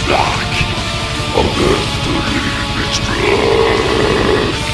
black. A destiny extract.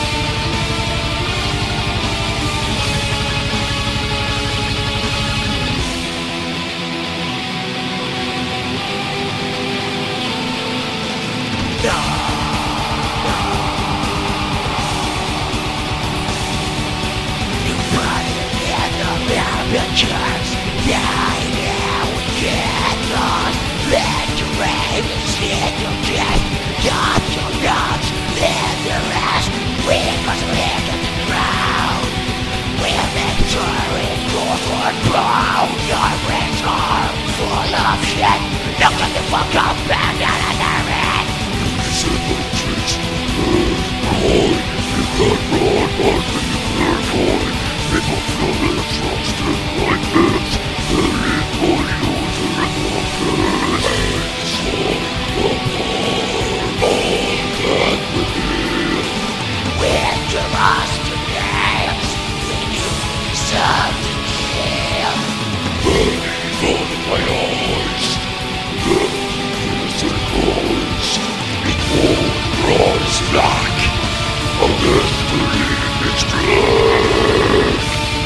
Pictures, die now, get lost. Let your ravens in your chest, got your nuts, live the rest. We must live in the ground. We're victory, northward bound. Your brains are full of shit. Look at the fuck up and out of their head. Simple tricks, coin. You can run, but you can't coin. People feel their trust in like this. They're in for you, they're in the past. It's all apart, all that within. With your us to dance, when you deserve to kill. Burning on my eyes, the innocent boys. It won't rise back. A destiny extract.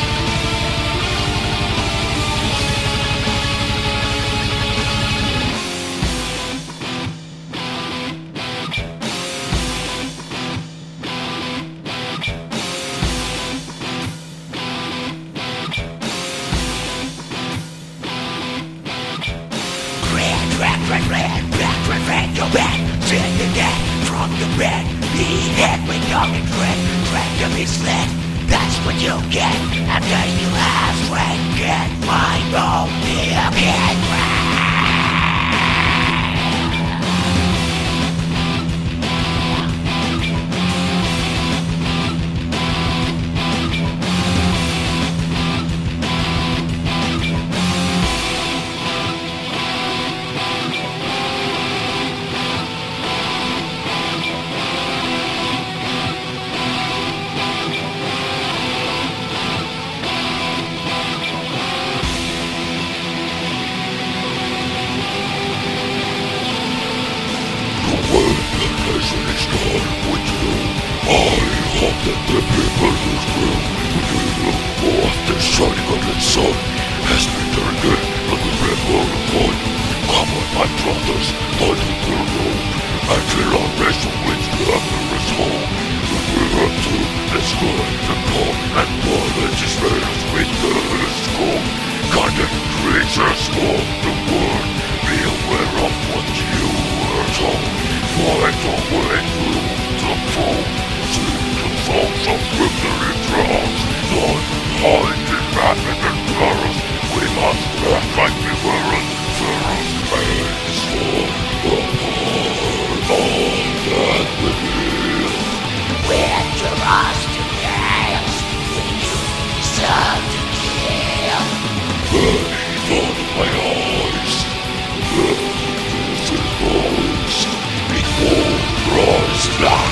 Red, your bed, send the dead from the bed. Eat it with young and dread, dread to be slit. That's what you get after you have strength. Get my own, you get red. Rise back.